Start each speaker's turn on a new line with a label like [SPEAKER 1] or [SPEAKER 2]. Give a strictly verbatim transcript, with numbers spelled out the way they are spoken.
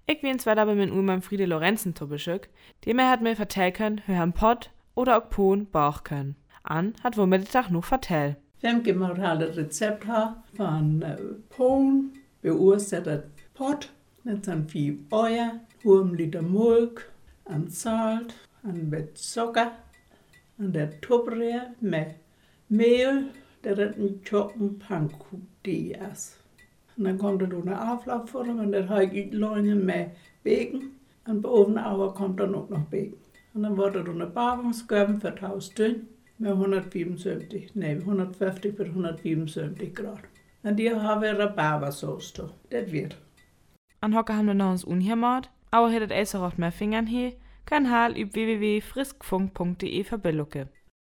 [SPEAKER 1] Ich bin zwar dabei mit Ulman Friede Lorenzen zu Beschück, die mir hat mir vertellen können, hör han Pott oder auch Pohn bauch können. An hat wohl mir den Tag noch vertell.
[SPEAKER 2] Wenn ich mal ein Rezept habe von äh, Pohn, beursettet Pott, mit so viel Eier, einem Liter Milch, an Salz, an mit Zucker, an der Tupperware mit Mehl, der hat einen Chocken Pannkuchen ist. Und dann kommt er durch eine Auflaufform und dann habe ich Leute mit Bacon und bei oben aber kommt dann auch noch Bacon. Und dann wurde er eine Backungsgabel für tausend dünn mit hundertfünfundsiebzig, nee, hundertfünfzig bis hundertsiebenundsiebzig Grad. Und die haben wir Rhabarbersauce da. Das wird.
[SPEAKER 1] An Hocke haben wir noch uns unhermord, aber hättet es auch mehr Fingern hier, kann hal üb w w w punkt friskfunk punkt de verbillucke.